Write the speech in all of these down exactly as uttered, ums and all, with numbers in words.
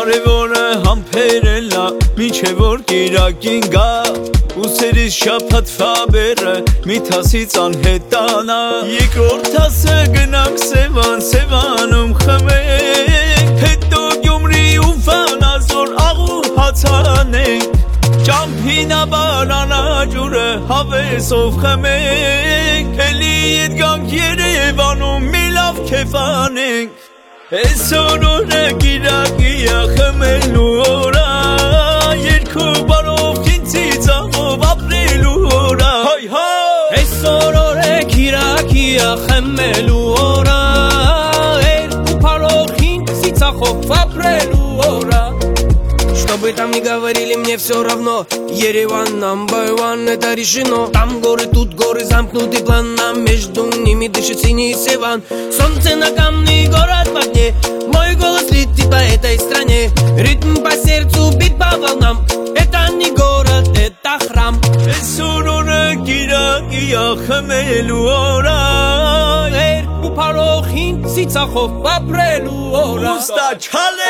Կարևորը համբերելա մինչև որ կիրակին գա Ուսերից շաբաթվա բերը մի թասից անհետանա Երկրորդ թասը գնանք Սևան, Սևանում խմենք Հետո Գյումրի ու Վանաձոր աղու հացանենք Ճամփինա բարանա ջուրը հավեսով խմենք Էլի ետ գանք Երևանում մի լավ քեֆ անենք Այսօր օրը կիրակիա խմելու օրա Երկու բարով քինցի ծաղով ապրելու օրա Հայ հայ Այսօր օրը կիրակիա խմելու օրա Երկու բարով քինցի ծաղով ապրելու օրա Что бы там ни говорили, мне все равно Ереван, number one, это решено Там горы, тут горы, замкнутый план Нам между ними дышит синий Севан Солнце на камне, город в огне Мой голос летит по этой стране Ритм по сердцу, бит по волнам Это не город, это храм Այսօր կիրակիա խմելու օրա Երկու բարով քինցի ծաղով ապրելու օրա Ուստա չալե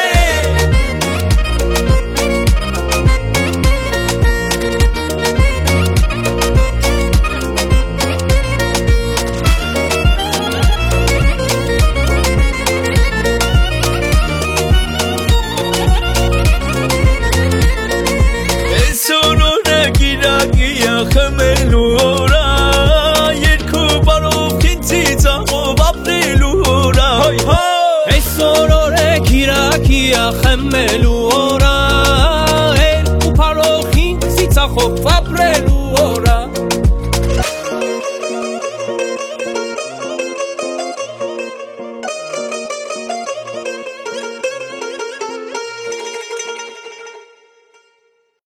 խմելու օրա Երկու բարով քինցի ծաղով ապրելու օրա Հայ հայ Այսօր օրը կիրակիա խմելու օրա Երկու բարով քինցի ծաղով ապրելու օրա